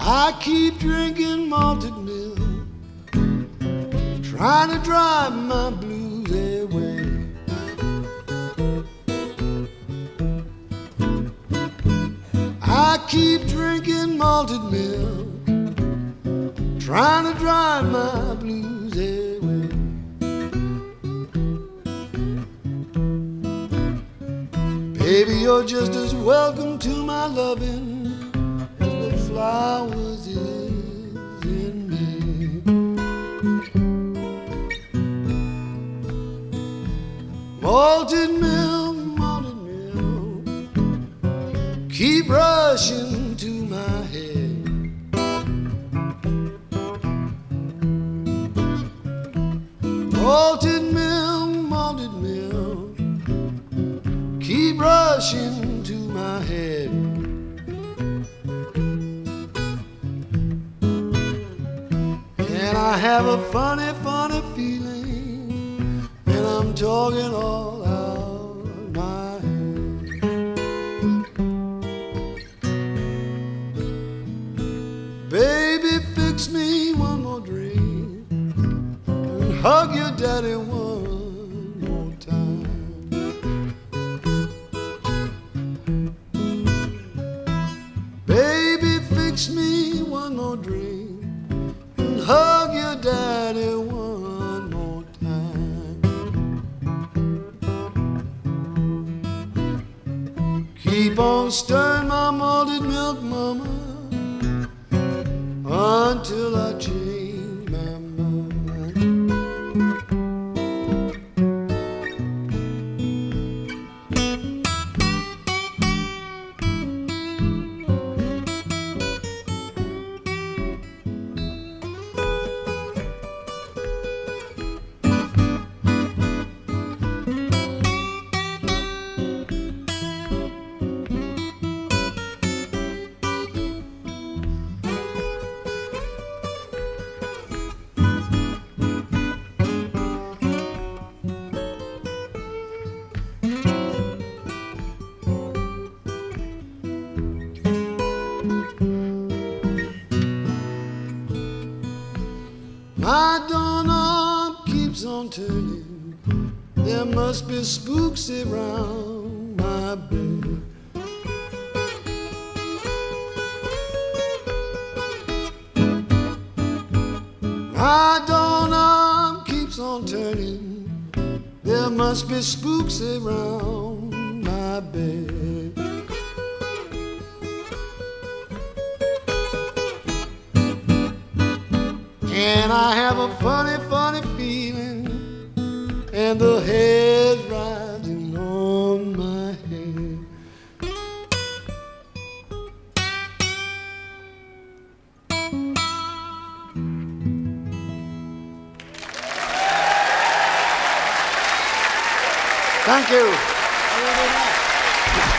I keep drinking malted milk, trying to drive my blues away. I keep drinking malted milk, trying to drive my blues away. Baby, you're just as welcome to my loving as the flowers is in me. Malted milk, keep rushing to my head. Malted milk, keep rushing to my head. And I have a funny, funny feeling, and I'm talking all out my head. Baby, fix me one more drink and hug your daddy one more time. Baby, fix me one more drink and hug your daddy one more time. Keep on stirring my malted milk, mama, until I change my mind. My doorknob keeps on turning. There must be spooks around my bed. My doorknob keeps on turning. There must be spooks around my bed. And I have a funny, funny feeling, and the hair's rising on my head. Thank you.